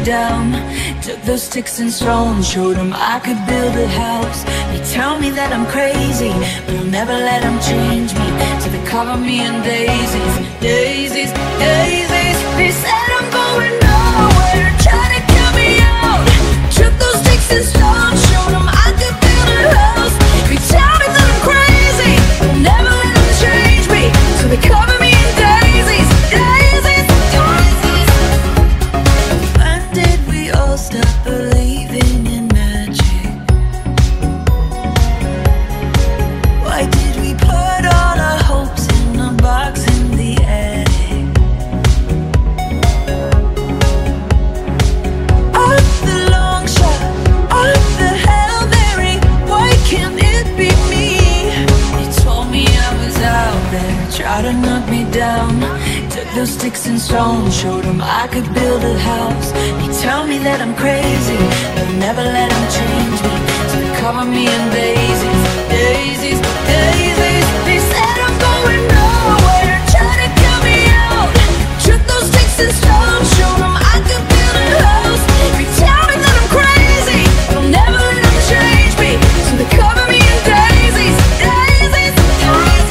down. Took those sticks and stones, showed them I could build a house. They tell me that I'm crazy, but I'll never let them change me. So they cover me in daisies, daisies, daisies. They said I'm going nowhere, trying to kill me out. Took those sticks and stones, showed them I could build a house. They tell me that I'm crazy, but I'll never let them change me. So they cover me in daisies, daisies, daisies. When did we all stop believing in magic? Why did we put all our hopes in a box in the attic? I'm the long shot, I'm the Hail Mary. Why can't it be me? They told me I was out there, tried to knock me down. Took those sticks and stones, showed them I could build a house. They tell me that I'm crazy, but I'll never let them change me. So they cover me in daisies, daisies, daisies. They said I'm going nowhere, trying to kill me out. Took those sticks and stones, showed them I could build a house. They tell me that I'm crazy, but I'll never let them change me. So they cover me in daisies, daisies, daisies.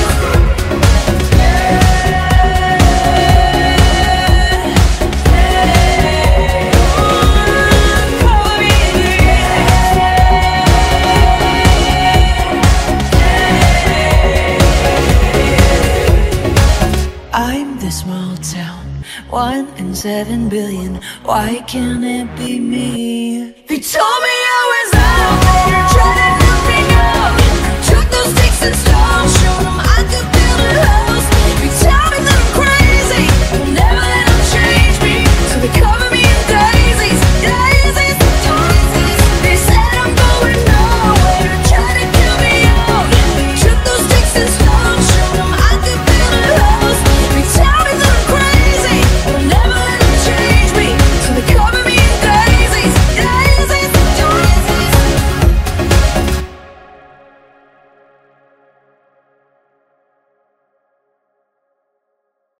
I'm the small town, 1 in 7 billion. Why can't it be me? They told me